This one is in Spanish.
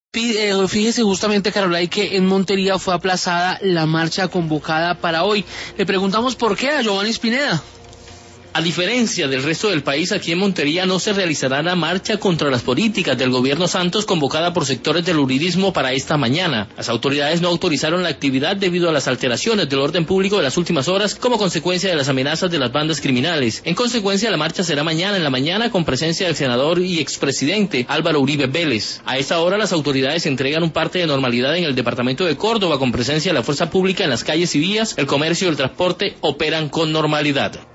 Fíjese justamente, Carolay, que en Montería fue aplazada la marcha convocada para hoy. Le preguntamos por qué a Giovanni Spineda. A diferencia del resto del país, aquí en Montería no se realizará la marcha contra las políticas del gobierno Santos convocada por sectores del uribismo para esta mañana. Las autoridades no autorizaron la actividad debido a las alteraciones del orden público de las últimas horas como consecuencia de las amenazas de las bandas criminales. En consecuencia, la marcha será mañana en la mañana con presencia del senador y expresidente Álvaro Uribe Vélez. A esta hora las autoridades entregan un parte de normalidad en el departamento de Córdoba con presencia de la fuerza pública en las calles y vías. El comercio y el transporte operan con normalidad.